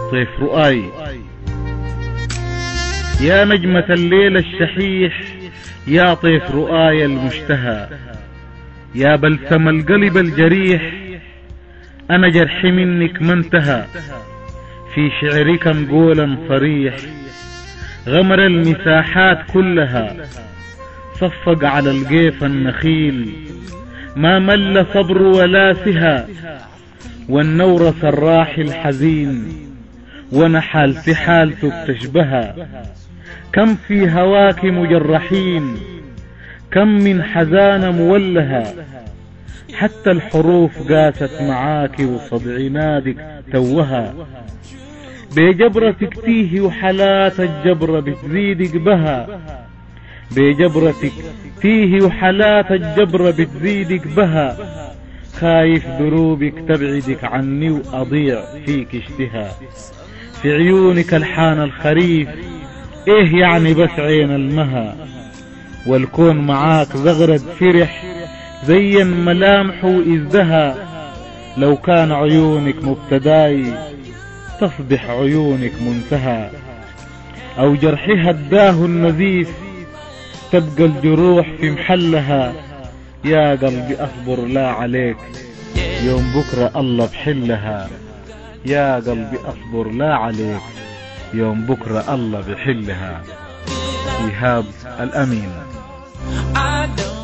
طيف رؤاي. يا نجمة الليل الشحيح يا طيف رؤاي المشتهى، يا بلسم القلب الجريح أنا جرحي منك ما انتهى. في شعرك مقولا صريح غمر المساحات كلها، صفق على القيف النخيل ما مل صبر ولا سها، والنورس الراحي الحزين ونحال سحالته بتشبها. كم في هواك مجرحين، كم من حزانة مولها، حتى الحروف قاست معاك وصدع نادك توها. بجبرتك تيه وحالات الجبرة بتزيدك بها، بجبرتك تيه وحالات الجبرة بتزيدك بها. خايف دروبك تبعدك عني وأضيع فيك اشتها. في عيونك الحان الخريف ايه يعني بس عين المها، والكون معاك زغرد فرح زين ملامحه وإزدها. لو كان عيونك مبتداي تصبح عيونك منتهى، أو جرحها الداه النزيف تبقى الجروح في محلها. يا قلبي أصبر لا عليك يوم بكرة الله بحلها، يا قلبي أصبر لا عليك يوم بكرة الله بحلها. إيهاب الأمين.